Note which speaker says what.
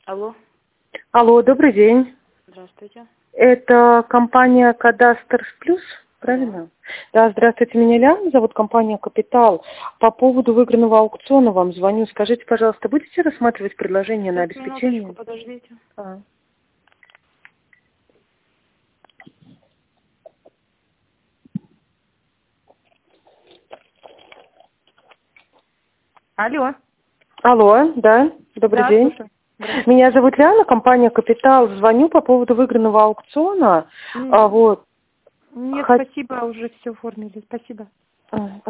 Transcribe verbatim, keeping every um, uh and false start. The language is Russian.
Speaker 1: Алло.
Speaker 2: Алло, добрый день.
Speaker 1: Здравствуйте.
Speaker 2: Это компания Кадастр Плюс, правильно? Да. Да, здравствуйте, меня Ляна зовут, компания Капитал. По поводу выигранного аукциона вам звоню. Скажите, пожалуйста, будете рассматривать предложение на
Speaker 1: Сейчас, минуточку,
Speaker 2: обеспечение?
Speaker 1: подождите.
Speaker 2: А.
Speaker 1: Алло.
Speaker 2: Алло, да, добрый
Speaker 1: Да,
Speaker 2: день.
Speaker 1: слушаю. Здравствуйте.
Speaker 2: Меня зовут Ляна, компания Капитал. Звоню по поводу выигранного аукциона.
Speaker 1: М,
Speaker 2: А, вот.
Speaker 1: Нет,
Speaker 2: Хот-
Speaker 1: спасибо, уже все оформили. Спасибо.
Speaker 2: А,